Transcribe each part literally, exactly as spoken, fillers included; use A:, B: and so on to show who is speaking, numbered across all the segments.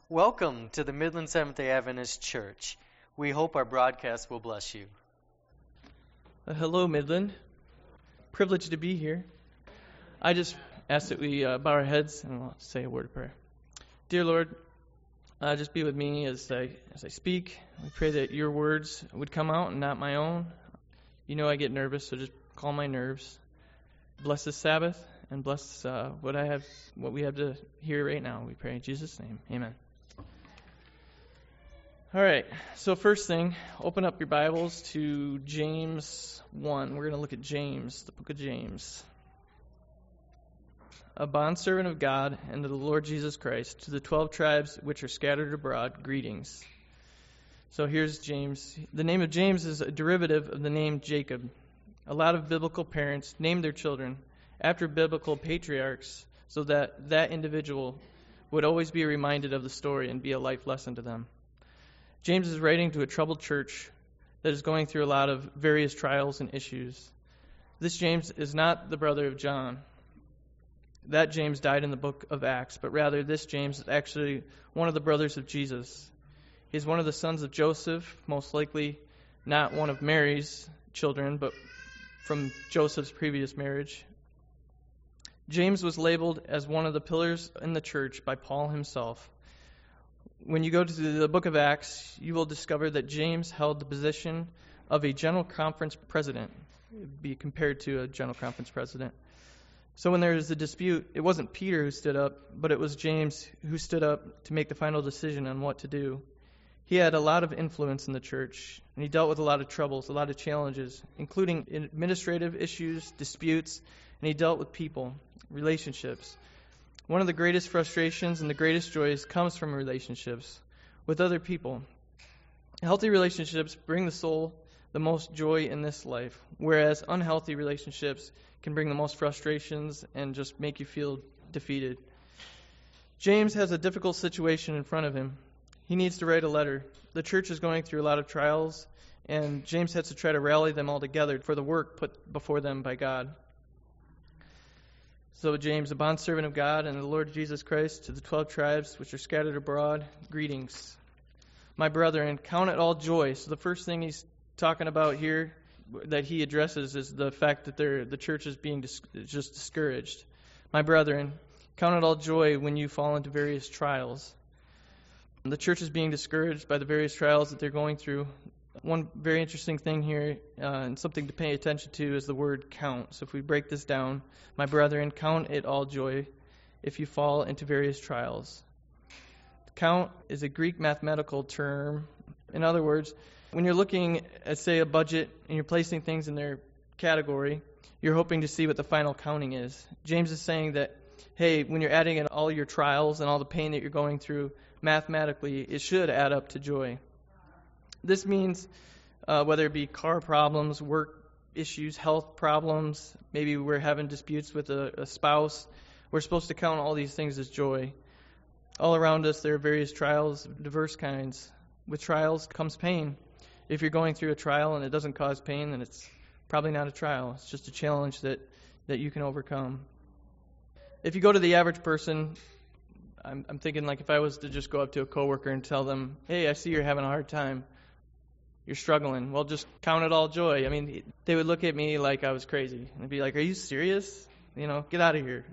A: Welcome to the Midland Seventh-day Adventist Church. We hope our broadcast will bless you.
B: Uh, hello, Midland. Privileged to be here. I just ask that we uh, bow our heads and we'll say a word of prayer. Dear Lord, uh, just be with me as I as I speak. We pray that your words would come out and not my own. You know I get nervous, so just calm my nerves. Bless this Sabbath and bless uh, what I have, what we have to hear right now. We pray in Jesus' name. Amen. All right, so first thing, open up your Bibles to James one. We're going to look at James, the book of James. A bondservant of God and of the Lord Jesus Christ, to the twelve tribes which are scattered abroad, greetings. So here's James. The name of James is a derivative of the name Jacob. A lot of biblical parents named their children after biblical patriarchs so that that individual would always be reminded of the story and be a life lesson to them. James is writing to a troubled church that is going through a lot of various trials and issues. This James is not the brother of John. That James died in the book of Acts, but rather this James is actually one of the brothers of Jesus. He's one of the sons of Joseph, most likely not one of Mary's children, but from Joseph's previous marriage. James was labeled as one of the pillars in the church by Paul himself. When you go to the book of Acts, you will discover that James held the position of a general conference president. It would be compared to a general conference president. So when there was a dispute, it wasn't Peter who stood up, but it was James who stood up to make the final decision on what to do. He had a lot of influence in the church, and he dealt with a lot of troubles, a lot of challenges, including administrative issues, disputes, and he dealt with people, relationships. One of the greatest frustrations and the greatest joys comes from relationships with other people. Healthy relationships bring the soul the most joy in this life, whereas unhealthy relationships can bring the most frustrations and just make you feel defeated. James has a difficult situation in front of him. He needs to write a letter. The church is going through a lot of trials, and James has to try to rally them all together for the work put before them by God. So James, a bondservant of God and the Lord Jesus Christ, to the twelve tribes which are scattered abroad, greetings. My brethren, count it all joy. So the first thing he's talking about here that he addresses is the fact that they're, the church is being dis- just discouraged. My brethren, count it all joy when you fall into various trials. The church is being discouraged by the various trials that they're going through. One very interesting thing here, uh, and something to pay attention to, is the word count. So if we break this down, my brethren, count it all joy if you fall into various trials. Count is a Greek mathematical term. In other words, when you're looking at, say, a budget and you're placing things in their category, you're hoping to see what the final counting is. James is saying that, hey, when you're adding in all your trials and all the pain that you're going through, mathematically, it should add up to joy. This means uh, whether it be car problems, work issues, health problems, maybe we're having disputes with a, a spouse, we're supposed to count all these things as joy. All around us there are various trials of diverse kinds. With trials comes pain. If you're going through a trial and it doesn't cause pain, then it's probably not a trial. It's just a challenge that, that you can overcome. If you go to the average person, I'm, I'm thinking like if I was to just go up to a coworker and tell them, hey, I see you're having a hard time. You're struggling. Well, just count it all joy. I mean, they would look at me like I was crazy. And be like, are you serious? You know, get out of here.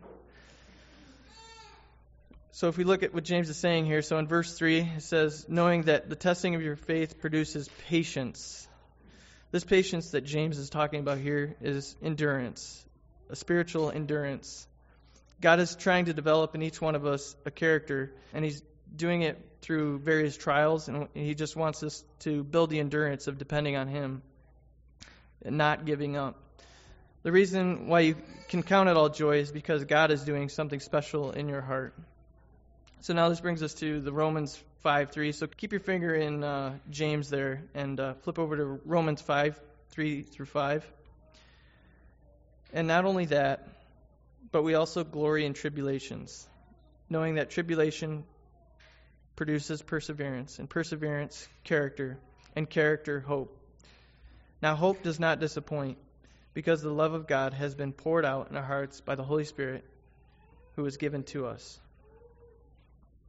B: So if we look at what James is saying here, so in verse three, it says, knowing that the testing of your faith produces patience. This patience that James is talking about here is endurance, a spiritual endurance. God is trying to develop in each one of us a character, and he's doing it through various trials, and he just wants us to build the endurance of depending on him and not giving up. The reason why you can count it all joy is because God is doing something special in your heart. So now this brings us to the Romans five three. So keep your finger in uh, James there and uh, flip over to Romans five three through five. And not only that, but we also glory in tribulations, knowing that tribulation produces perseverance, and perseverance, character, and character, hope. Now hope does not disappoint, because the love of God has been poured out in our hearts by the Holy Spirit who was given to us.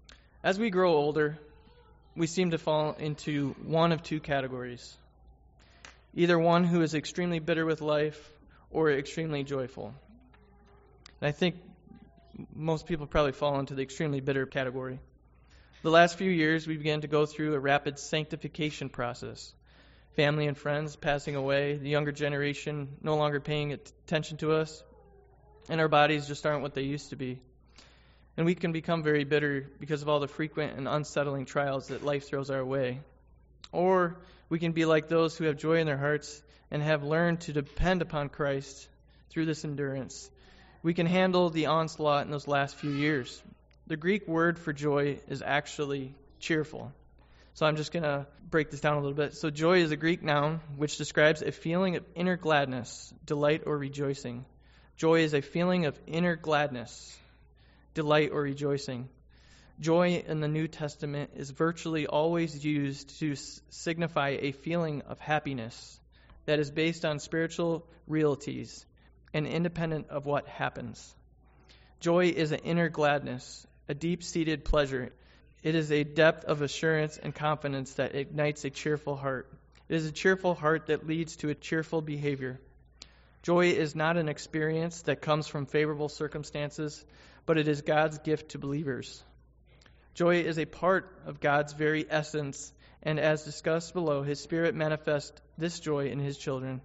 B: As we grow older, we seem to fall into one of two categories. Either one who is extremely bitter with life or extremely joyful. And I think most people probably fall into the extremely bitter category. The last few years, we began to go through a rapid sanctification process. Family and friends passing away, the younger generation no longer paying attention to us, and our bodies just aren't what they used to be. And we can become very bitter because of all the frequent and unsettling trials that life throws our way. Or we can be like those who have joy in their hearts and have learned to depend upon Christ through this endurance. We can handle the onslaught in those last few years. The Greek word for joy is actually cheerful. So I'm just going to break this down a little bit. So joy is a Greek noun which describes a feeling of inner gladness, delight, or rejoicing. Joy is a feeling of inner gladness, delight, or rejoicing. Joy in the New Testament is virtually always used to s- signify a feeling of happiness that is based on spiritual realities and independent of what happens. Joy is an inner gladness, a deep-seated pleasure. It is a depth of assurance and confidence that ignites a cheerful heart. It is a cheerful heart that leads to a cheerful behavior. Joy is not an experience that comes from favorable circumstances, but it is God's gift to believers. Joy is a part of God's very essence, and as discussed below, His Spirit manifests this joy in His children.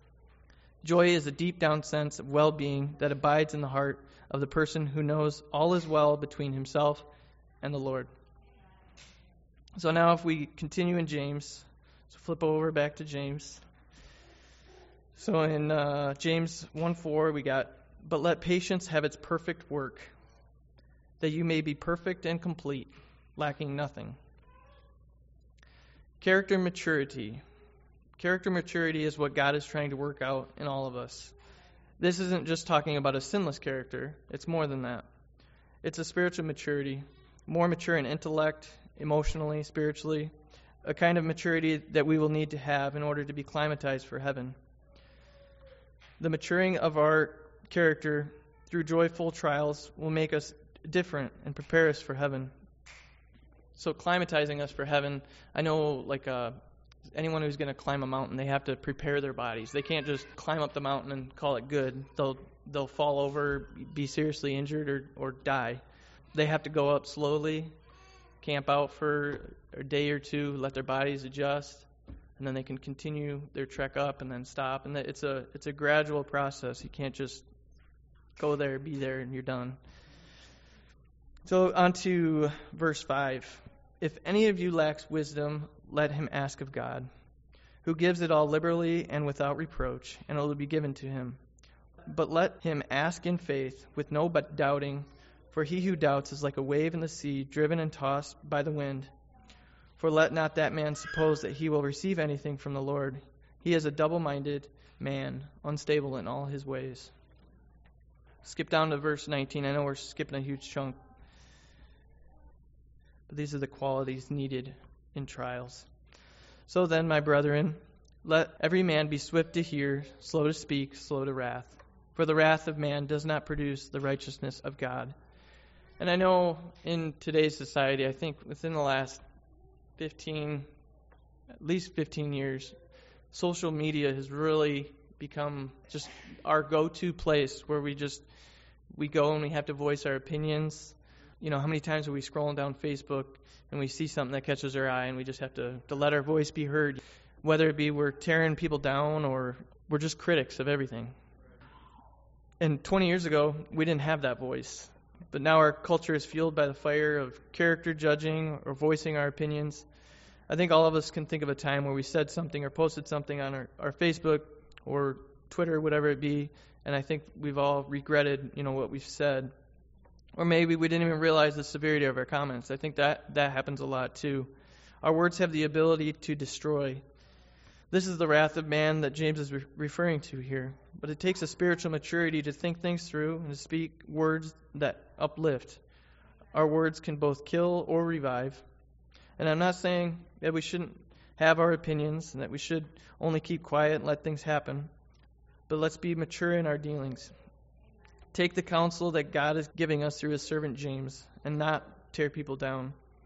B: Joy is a deep-down sense of well-being that abides in the heart of the person who knows all is well between himself and the Lord. So now if we continue in James, so flip over back to James. So in uh, James one four, we got, "But let patience have its perfect work, that you may be perfect and complete, lacking nothing." Character maturity. Character maturity is what God is trying to work out in all of us. This isn't just talking about a sinless character. It's more than that. It's a spiritual maturity, more mature in intellect, emotionally, spiritually, a kind of maturity that we will need to have in order to be climatized for heaven. The maturing of our character through joyful trials will make us different and prepare us for heaven. So climatizing us for heaven, I know like uh, anyone who's going to climb a mountain, they have to prepare their bodies. They can't just climb up the mountain and call it good. They'll they'll fall over, be seriously injured, or, or die. They have to go up slowly, camp out for a day or two, let their bodies adjust, and then they can continue their trek up and then stop. And it's a it's a gradual process. You can't just go there, be there, and you're done. So on to verse five. "If any of you lacks wisdom, let him ask of God, who gives it all liberally and without reproach, and it will be given to him. But let him ask in faith, with no but doubting, for he who doubts is like a wave in the sea, driven and tossed by the wind. For let not that man suppose that he will receive anything from the Lord. He is a double-minded man, unstable in all his ways." Skip down to verse nineteen. I know we're skipping a huge chunk. But these are the qualities needed in trials. "So then, my brethren, let every man be swift to hear, slow to speak, slow to wrath. For the wrath of man does not produce the righteousness of God." And I know in today's society, I think within the last fifteen, at least fifteen years, social media has really become just our go-to place where we just, we go and we have to voice our opinions. You know, how many times are we scrolling down Facebook and we see something that catches our eye and we just have to, to let our voice be heard, whether it be we're tearing people down or we're just critics of everything. And twenty years ago, we didn't have that voice. But now our culture is fueled by the fire of character judging or voicing our opinions. I think all of us can think of a time where we said something or posted something on our, our Facebook or Twitter, whatever it be, and I think we've all regretted, you know, what we've said. Or maybe we didn't even realize the severity of our comments. I think that, that happens a lot too. Our words have the ability to destroy. This is the wrath of man that James is re- referring to here. But it takes a spiritual maturity to think things through and to speak words that uplift. Our words can both kill or revive. And I'm not saying that we shouldn't have our opinions and that we should only keep quiet and let things happen. But let's be mature in our dealings. Take the counsel that God is giving us through His servant James and not tear people down.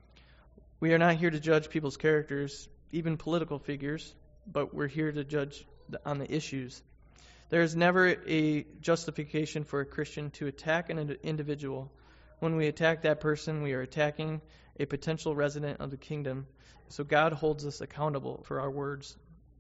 B: We are not here to judge people's characters, even political figures, but we're here to judge on the issues. There is never a justification for a Christian to attack an individual. When we attack that person, we are attacking a potential resident of the kingdom. So God holds us accountable for our words.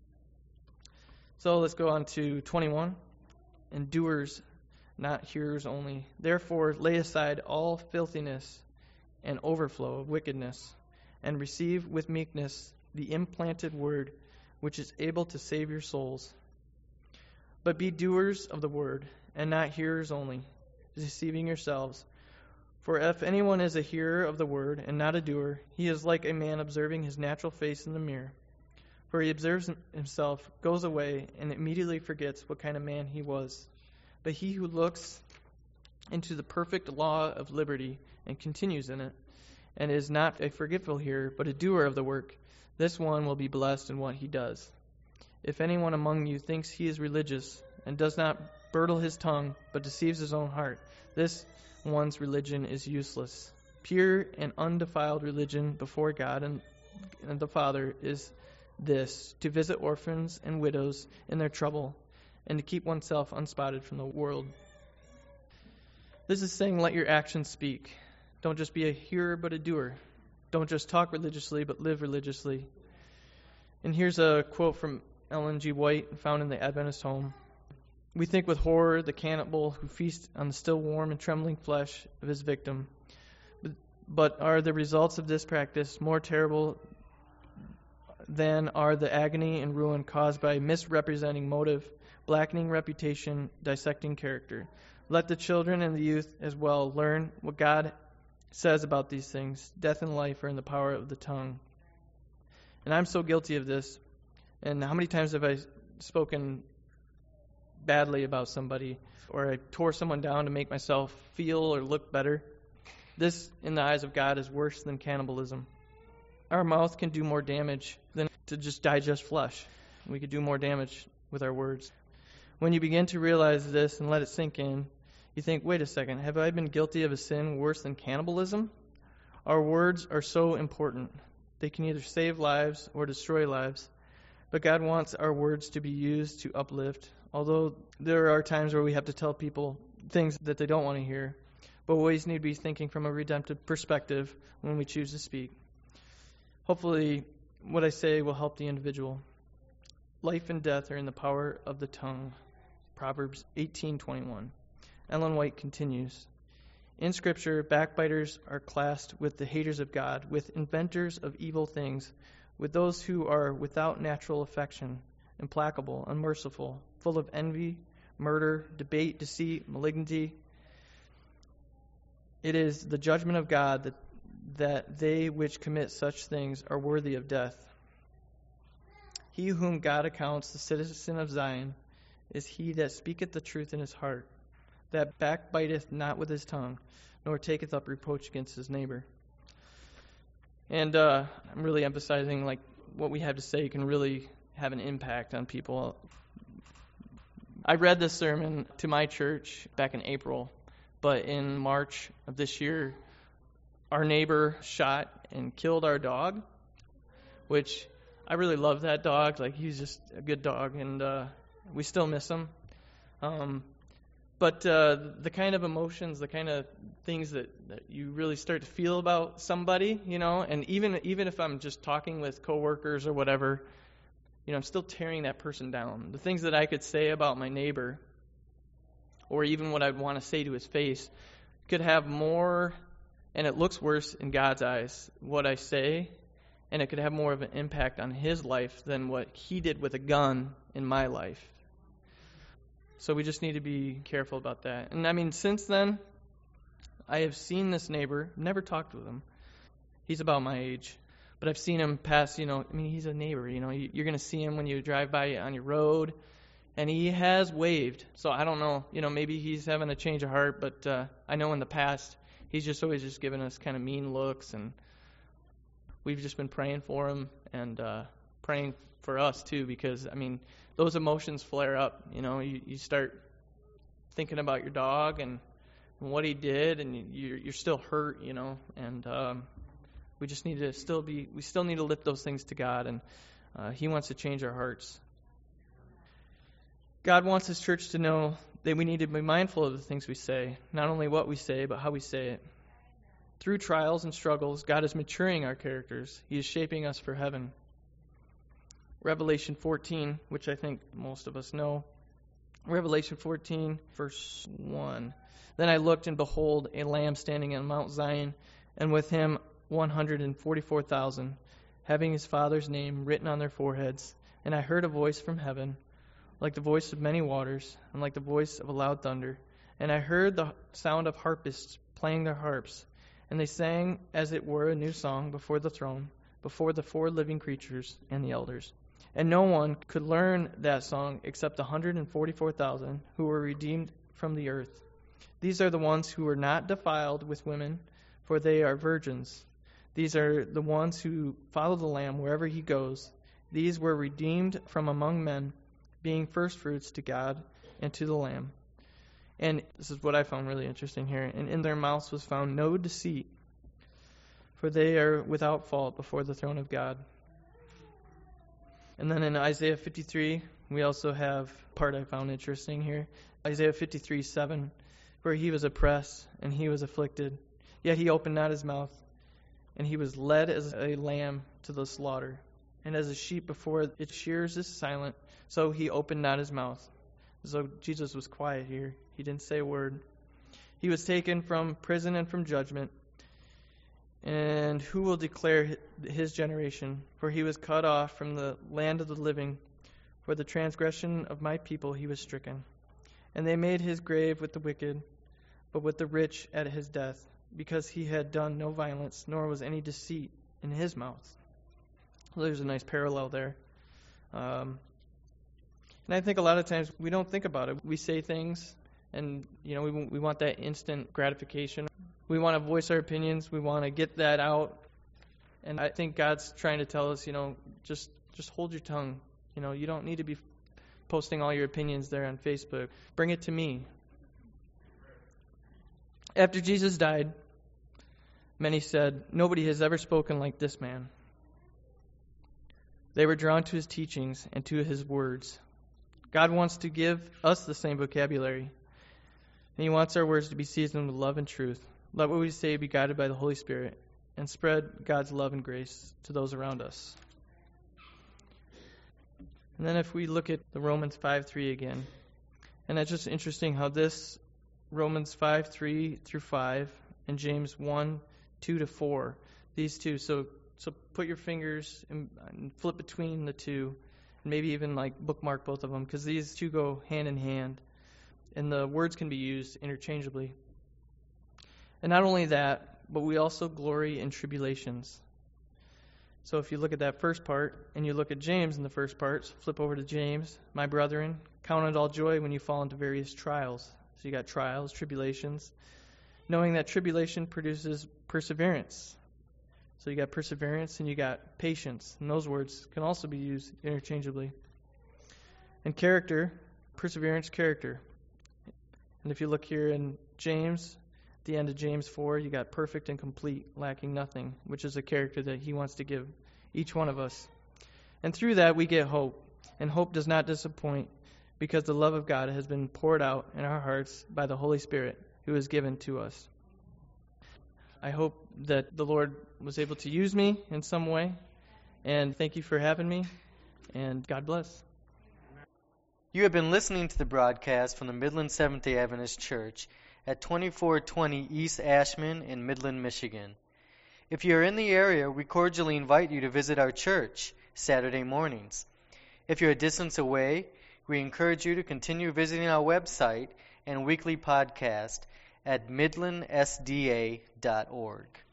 B: So let's go on to twenty-one. And doers, not hearers only. Therefore, lay aside all filthiness and overflow of wickedness, and receive with meekness the implanted word, which is able to save your souls. But be doers of the word, and not hearers only, deceiving yourselves. For if anyone is a hearer of the word and not a doer, he is like a man observing his natural face in the mirror. For he observes himself, goes away, and immediately forgets what kind of man he was. But he who looks into the perfect law of liberty and continues in it, and is not a forgetful hearer, but a doer of the work, this one will be blessed in what he does. If anyone among you thinks he is religious, and does not bridle his tongue, but deceives his own heart, this one's religion is useless. Pure and undefiled religion before God and, and the Father is this, to visit orphans and widows in their trouble, and to keep oneself unspotted from the world. This is saying, let your actions speak. Don't just be a hearer, but a doer. Don't just talk religiously, but live religiously. And here's a quote from Ellen G. White, found in the Adventist Home. We think with horror the cannibal who feasts on the still warm and trembling flesh of his victim. But, but are the results of this practice more terrible than are the agony and ruin caused by misrepresenting motive, blackening reputation, dissecting character? Let the children and the youth as well learn what God says about these things. Death and life are in the power of the tongue. And I'm so guilty of this. And how many times have I spoken badly about somebody, or I tore someone down to make myself feel or look better? This, in the eyes of God, is worse than cannibalism. Our mouth can do more damage than to just digest flesh. We could do more damage with our words. When you begin to realize this and let it sink in, you think, wait a second, have I been guilty of a sin worse than cannibalism? Our words are so important. They can either save lives or destroy lives. But God wants our words to be used to uplift, although there are times where we have to tell people things that they don't want to hear. But we always need to be thinking from a redemptive perspective when we choose to speak. Hopefully, what I say will help the individual. Life and death are in the power of the tongue. Proverbs eighteen twenty-one. Ellen White continues. In Scripture, backbiters are classed with the haters of God, with inventors of evil things, with those who are without natural affection, implacable, unmerciful, full of envy, murder, debate, deceit, malignity. It is the judgment of God that, that they which commit such things are worthy of death. He whom God accounts the citizen of Zion is he that speaketh the truth in his heart, that backbiteth not with his tongue, nor taketh up reproach against his neighbor. And uh, I'm really emphasizing like what we have to say can really have an impact on people. I read this sermon to my church back in April, but in March of this year, our neighbor shot and killed our dog, which I really love that dog. Like, he's just a good dog, and uh, we still miss him. Um, but uh, the kind of emotions, the kind of things that, that you really start to feel about somebody, you know, and even even if I'm just talking with coworkers or whatever, you know, I'm still tearing that person down. The things that I could say about my neighbor, or even what I'd want to say to his face, could have more, and it looks worse in God's eyes, what I say, and it could have more of an impact on his life than what he did with a gun in my life. So we just need to be careful about that. And I mean, since then, I have seen this neighbor, never talked with him. He's about my age. But I've seen him pass, you know, I mean, he's a neighbor, you know. You're going to see him when you drive by on your road. And he has waved. So I don't know, you know, maybe he's having a change of heart. But uh, I know in the past, he's just always just given us kind of mean looks. And we've just been praying for him and uh, praying for us, too. Because, I mean, those emotions flare up. You know, you, you start thinking about your dog and, and what he did. And you're, you're still hurt, you know. And um, We just need to still be, we still need to lift those things to God, and uh, He wants to change our hearts. God wants His church to know that we need to be mindful of the things we say, not only what we say, but how we say it. Through trials and struggles, God is maturing our characters. He is shaping us for heaven. Revelation fourteen, which I think most of us know. Revelation fourteen, verse one. Then I looked, and behold, a lamb standing on Mount Zion, and with him one hundred forty-four thousand, having his Father's name written on their foreheads. And I heard a voice from heaven, like the voice of many waters, and like the voice of a loud thunder. And I heard the sound of harpists playing their harps, and they sang as it were a new song before the throne, before the four living creatures and the elders. And no one could learn that song except the one hundred forty-four thousand who were redeemed from the earth. These are the ones who were not defiled with women, for they are virgins. These are the ones who follow the Lamb wherever he goes. These were redeemed from among men, being firstfruits to God and to the Lamb. And this is what I found really interesting here. And in their mouths was found no deceit, for they are without fault before the throne of God. And then in Isaiah fifty-three, we also have a part I found interesting here. Isaiah fifty-three, seven, where he was oppressed and he was afflicted, yet he opened not his mouth, and he was led as a lamb to the slaughter. And as a sheep before its shears is silent, so he opened not his mouth. So Jesus was quiet here. He didn't say a word. He was taken from prison and from judgment. And who will declare his generation? For he was cut off from the land of the living. For the transgression of my people he was stricken. And they made his grave with the wicked, but with the rich at his death, because he had done no violence, nor was any deceit in his mouth. Well, there's a nice parallel there. Um, and I think a lot of times we don't think about it. We say things, and you know we we want that instant gratification. We want to voice our opinions. We want to get that out. And I think God's trying to tell us, you know, just just hold your tongue. You know, you don't need to be posting all your opinions there on Facebook. Bring it to me. After Jesus died, many said, nobody has ever spoken like this man. They were drawn to his teachings and to his words. God wants to give us the same vocabulary. And he wants our words to be seasoned with love and truth. Let what we say be guided by the Holy Spirit, and spread God's love and grace to those around us. And then if we look at the Romans five three again, and it's just interesting how this Romans five three through five and James one two to four, these two, so so put your fingers and, and flip between the two, and maybe even like bookmark both of them, because these two go hand in hand, and the words can be used interchangeably. And not only that, but we also glory in tribulations. So if you look at that first part, and you look at James in the first part, so flip over to James. My brethren, count it all joy when you fall into various trials. So you got trials, tribulations, knowing that tribulation produces perseverance. So you got perseverance and you got patience. And those words can also be used interchangeably. And character, perseverance, character. And if you look here in James, at the end of James four, you got perfect and complete, lacking nothing, which is a character that he wants to give each one of us. And through that, we get hope. And hope does not disappoint, because the love of God has been poured out in our hearts by the Holy Spirit, who is given to us. I hope that the Lord was able to use me in some way. And thank you for having me. And God bless.
A: You have been listening to the broadcast from the Midland Seventh-day Adventist Church at twenty-four twenty East Ashman in Midland, Michigan. If you are in the area, we cordially invite you to visit our church Saturday mornings. If you're a distance away, we encourage you to continue visiting our website and weekly podcast at midland s d a dot org.